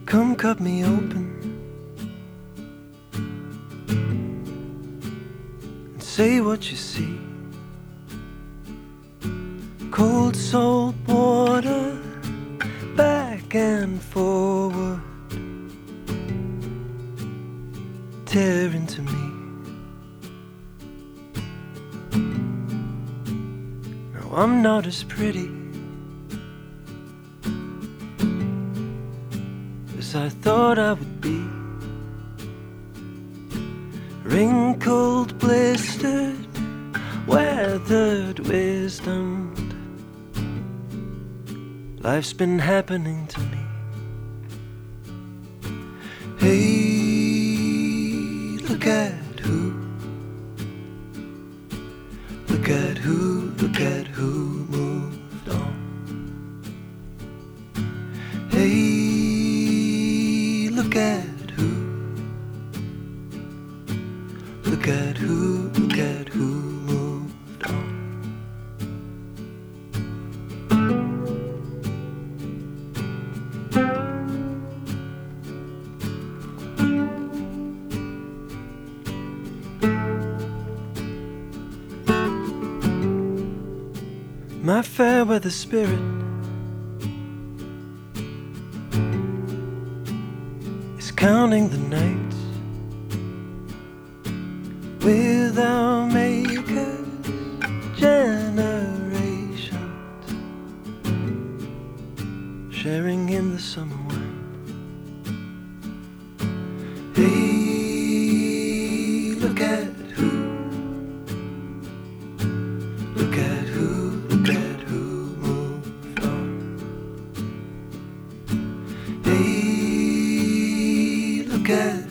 Come cut me open and say what you see. Cold salt water, back and forward, tear into me. Now I'm not as pretty as I thought I would be. Wrinkled, blistered, weathered, wisdomed, life's been happening to me. Hey, look at who, look at who, look at who moved on. Hey, look at who, look at who, look at who moved on. My fair weather spirit is counting the nights with our makers, generations, sharing in the summer wine. Hey, look at who, look at who, look at who moved on. Hey, look at